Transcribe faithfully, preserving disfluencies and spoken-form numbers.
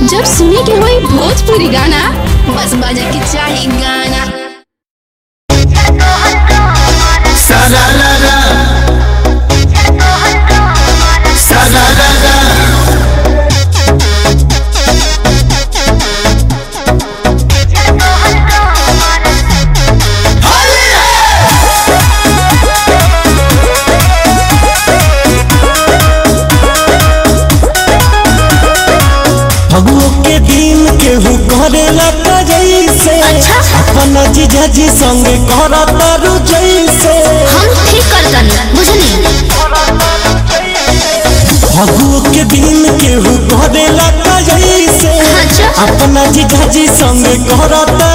जब सुने के होई भोजपुरी गाना बस बजे के चाही गाना। सारा रा रा सारा रा रा फगुओ के दिन केहू करेला का जैसे अच्छा? अपना जीजा जी संगे करता रु जैसे हम ठीक करतन बुझनी। फगुओ के दिन केहू करेला का जैसे अच्छा? अपना जीजा जी संगे करता